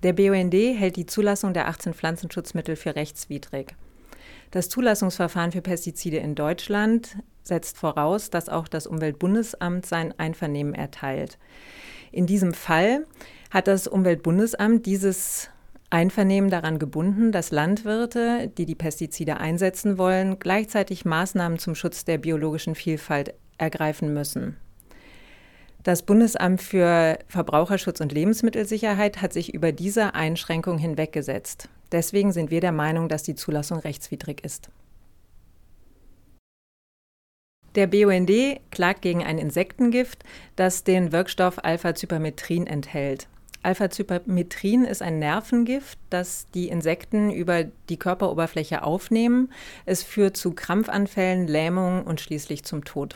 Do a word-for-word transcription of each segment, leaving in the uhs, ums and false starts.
Der B U N D hält die Zulassung der achtzehn Pflanzenschutzmittel für rechtswidrig. Das Zulassungsverfahren für Pestizide in Deutschland setzt voraus, dass auch das Umweltbundesamt sein Einvernehmen erteilt. In diesem Fall hat das Umweltbundesamt dieses Einvernehmen daran gebunden, dass Landwirte, die die Pestizide einsetzen wollen, gleichzeitig Maßnahmen zum Schutz der biologischen Vielfalt ergreifen müssen. Das Bundesamt für Verbraucherschutz und Lebensmittelsicherheit hat sich über diese Einschränkung hinweggesetzt. Deswegen sind wir der Meinung, dass die Zulassung rechtswidrig ist. Der B U N D klagt gegen ein Insektengift, das den Wirkstoff Alpha-Cypermetrin enthält. Alpha-Cypermetrin ist ein Nervengift, das die Insekten über die Körperoberfläche aufnehmen. Es führt zu Krampfanfällen, Lähmungen und schließlich zum Tod.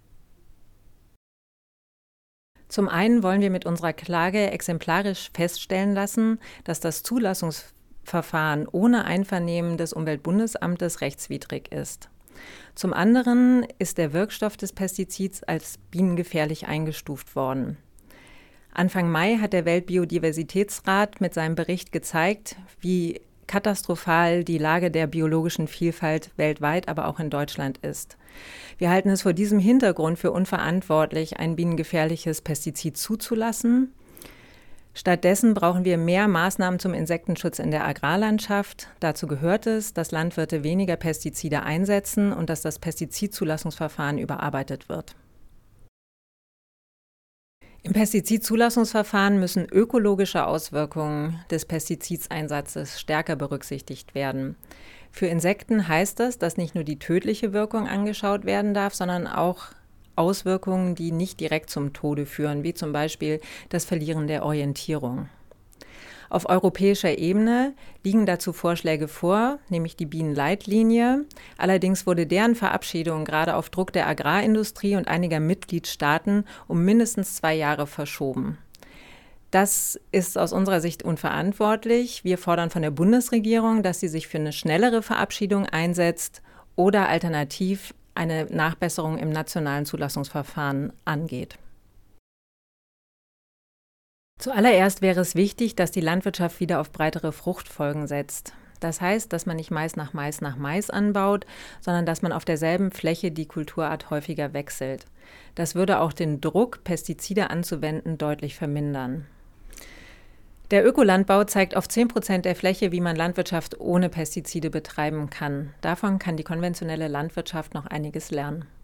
Zum einen wollen wir mit unserer Klage exemplarisch feststellen lassen, dass das Zulassungsverfahren ohne Einvernehmen des Umweltbundesamtes rechtswidrig ist. Zum anderen ist der Wirkstoff des Pestizids als bienengefährlich eingestuft worden. Anfang Mai hat der Weltbiodiversitätsrat mit seinem Bericht gezeigt, wie katastrophal die Lage der biologischen Vielfalt weltweit, aber auch in Deutschland ist. Wir halten es vor diesem Hintergrund für unverantwortlich, ein bienengefährliches Pestizid zuzulassen. Stattdessen brauchen wir mehr Maßnahmen zum Insektenschutz in der Agrarlandschaft. Dazu gehört es, dass Landwirte weniger Pestizide einsetzen und dass das Pestizidzulassungsverfahren überarbeitet wird. Im Pestizidzulassungsverfahren müssen ökologische Auswirkungen des Pestizideinsatzes stärker berücksichtigt werden. Für Insekten heißt das, dass nicht nur die tödliche Wirkung angeschaut werden darf, sondern auch Auswirkungen, die nicht direkt zum Tode führen, wie zum Beispiel das Verlieren der Orientierung. Auf europäischer Ebene liegen dazu Vorschläge vor, nämlich die Bienenleitlinie. Allerdings wurde deren Verabschiedung gerade auf Druck der Agrarindustrie und einiger Mitgliedstaaten um mindestens zwei Jahre verschoben. Das ist aus unserer Sicht unverantwortlich. Wir fordern von der Bundesregierung, dass sie sich für eine schnellere Verabschiedung einsetzt oder alternativ eine Nachbesserung im nationalen Zulassungsverfahren angeht. Zuallererst wäre es wichtig, dass die Landwirtschaft wieder auf breitere Fruchtfolgen setzt. Das heißt, dass man nicht Mais nach Mais nach Mais anbaut, sondern dass man auf derselben Fläche die Kulturart häufiger wechselt. Das würde auch den Druck, Pestizide anzuwenden, deutlich vermindern. Der Ökolandbau zeigt auf zehn Prozent der Fläche, wie man Landwirtschaft ohne Pestizide betreiben kann. Davon kann die konventionelle Landwirtschaft noch einiges lernen.